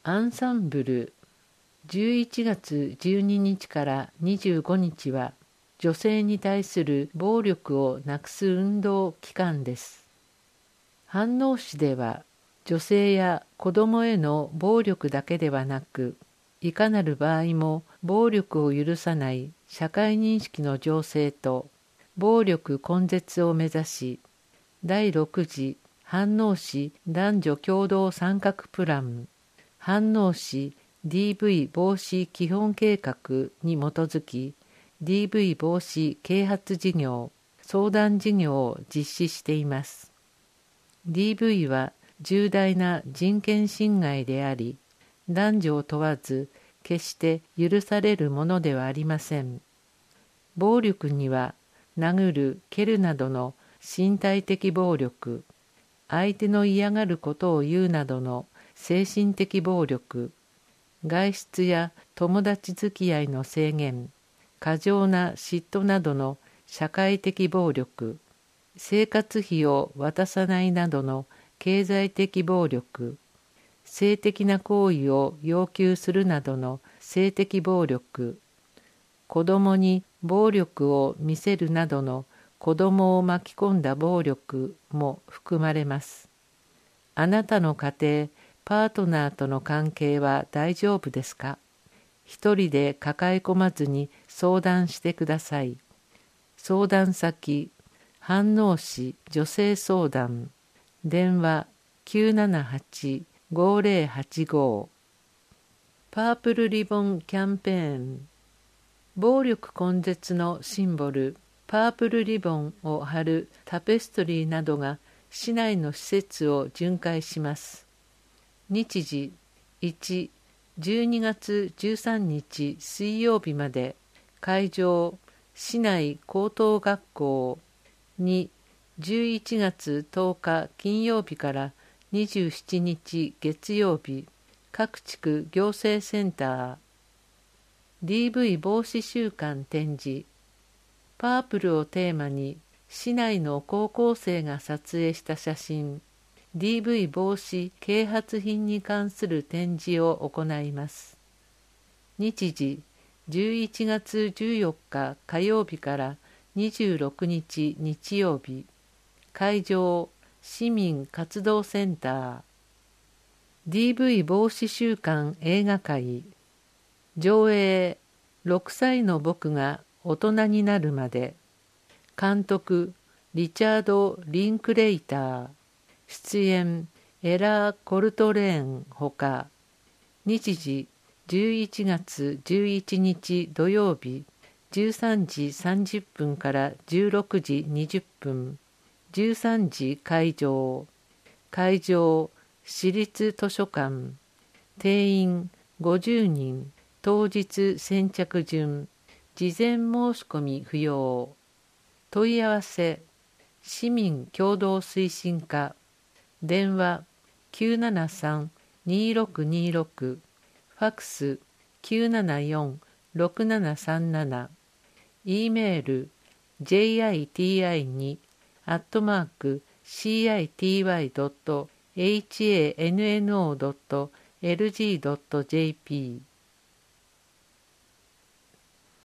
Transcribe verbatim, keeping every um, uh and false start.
アンサンブルじゅういちがつじゅうににちからにじゅうごにちは女性に対する暴力をなくす運動期間です。飯能市では女性や子どもへの暴力だけではなく、いかなる場合も暴力を許さない社会認識の醸成と暴力根絶を目指し、だいろく次飯能市男女共同参画プラン、飯能市 ディーブイ 防止基本計画に基づき、ディーブイ 防止啓発事業、相談事業を実施しています。ディーブイ は重大な人権侵害であり、男女を問わず決して許されるものではありません。暴力には殴る、蹴るなどの身体的暴力、相手の嫌がることを言うなどの精神的暴力、外出や友達付き合いの制限、過剰な嫉妬などの社会的暴力、生活費を渡さないなどの経済的暴力、性的な行為を要求するなどの性的暴力、子どもに暴力を見せるなどの子どもを巻き込んだ暴力も含まれます。あなたの家庭、パートナーとの関係は大丈夫ですか？一人で抱え込まずに相談してください。相談先、飯能市女性相談、電話 きゅうななはち ごぜろはちご。パープルリボンキャンペーン。暴力根絶のシンボル、パープルリボンを貼るタペストリーなどが市内の施設を巡回します。日時いち、じゅうにがつじゅうさんにち水曜日まで、会場市内高等学校。に、じゅういちがつとおか金曜日からにじゅうしちにち月曜日、各地区行政センター。ディーブイ 防止週間展示。パープルをテーマに市内の高校生が撮影した写真、ディーブイ 防止啓発品に関する展示を行います。日時じゅういちがつじゅうよっか火曜日からにじゅうろくにち日曜日、会場市民活動センター。 ディーブイ 防止週間映画会。上映ろくさいの僕が大人になるまで。監督リチャード・リンクレイター。出演エラー・コルトレーンほか。日時じゅういちがつじゅういちにち土曜日、じゅうさんじさんじゅっぷんからじゅうろくじにじゅっぷん、じゅうさんじ会場。会場市立図書館。定員ごじゅうにん。当日先着順。事前申し込み不要。問い合わせ市民共同推進課。電話 きゅうななさん にろくにろく。ファクス きゅうななよん ろくななさんなな。E メール ジェイアイティーアイツー アットマーク シーアイティーワイドットエイチエーエヌエヌオードットエルジードットジェーピー